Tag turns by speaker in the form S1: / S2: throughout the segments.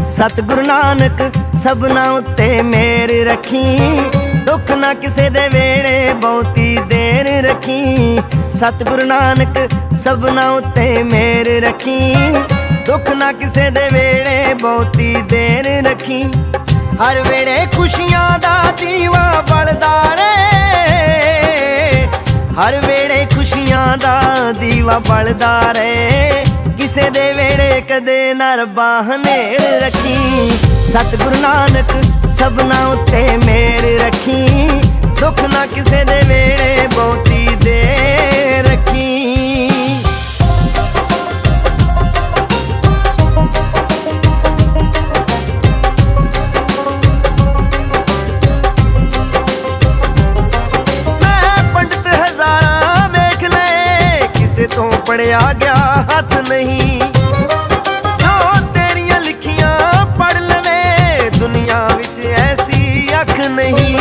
S1: सतगुरु नानक सबना उत्ते मेहर रखी, दुख ना किसे दे वेड़े बहुती देर रखी। सतगुरु नानक सबना उत्ते मेहर रखी, दुख ना किसे दे वेड़े बहुती देर रखी। हर वेड़े खुशियां दा दीवा बलदा रे, हर वेड़े खुशियां दा दीवा बलदा रे। किसे दे वेड़े कदे ना रब्बा हनेर रखी। सतगुरु नानक सबना उत्ते मेहर रखी, दुख ना किसे दे वेड़े बहुती देर रखी। तो पढ़िया गया हथ नहीं, जो तेरिया लिखियां पढ़ लवे दुनिया विच ऐसी अख नहीं।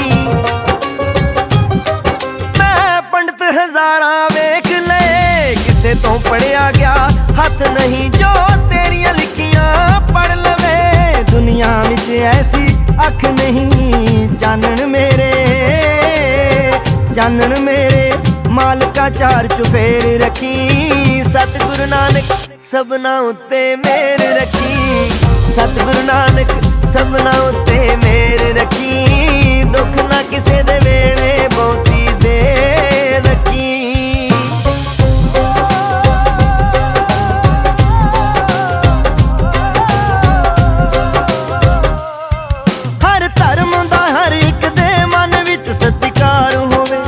S1: मैं पंडित हजारा वेख ले, किसे तो पढ़िया गया हथ नहीं, जो तेरिया लिखियां पढ़ लवे दुनिया विच ऐसी अख नहीं। चानन मेरे मालका चार चुफेर रखी। सतगुरु नानक सबना उत्ते मेहर रखी, सतगुरु नानक सबना उत्ते मेहर रखी। दुख ना किसे दे वेड़े बहुती देर रखी। हर धर्म दा हर एक दे मन विच सत्कार होवे,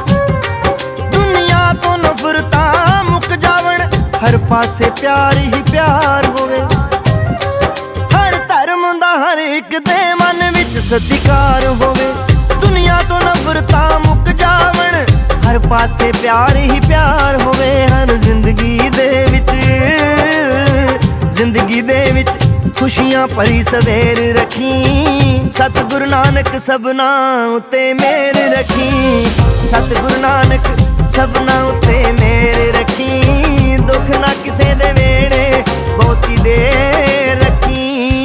S1: हर पासे प्यार ही प्यार होवे। हर धर्म दा हर एक दे मन विच सत्कार होवे, दुनिया तो नफरतां मुक जावण, हर पासे प्यार ही प्यार होवे। हर जिंदगी दे विच खुशियां भरी सवेर रखी। सतगुरु नानक सबना उत्ते मेहर रखी, सतगुरु नानक सबना उत्ते मेहर रखी। दुख ना किसे दे वेड़े बहुती देर रखी।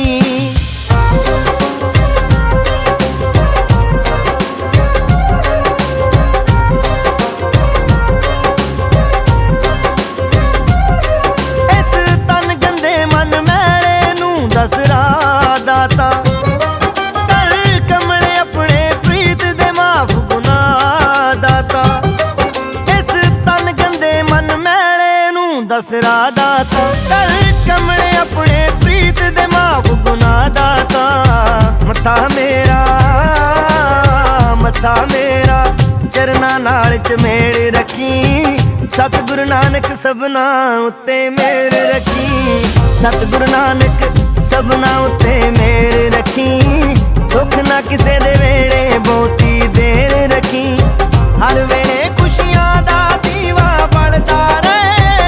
S1: इस तन गंदे मन मैले नू दस राह दाता, कर कमले अपने प्रीत दे माफ गुनाह दाता। इस तन गंदे मन मैले दस राह दाता, कर कमले अपने प्रीत दे माफ गुनाह दाता। मथा मेरा चरना नाल चमेड़ रखी। सतगुरु नानक सबना उत्ते मेहर रखी, सतगुरु नानक सबना उत्ते मेहर रखी। दुख ना किसे दे वेड़े बहुती देर रखी। हर वेड़े खुशियां दा दीवा बलदा रे,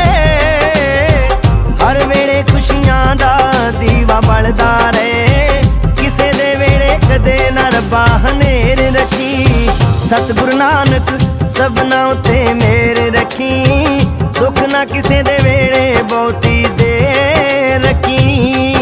S1: हर वेड़े खुशियां दा दीवा बलदा रे। किसे दे वेड़े कदे ना रब्बा हनेर रखी। सतगुरु नानक सबना उत्ते मेहर रखी, दुख ना किसे दे वेड़े बहुती देर रखी।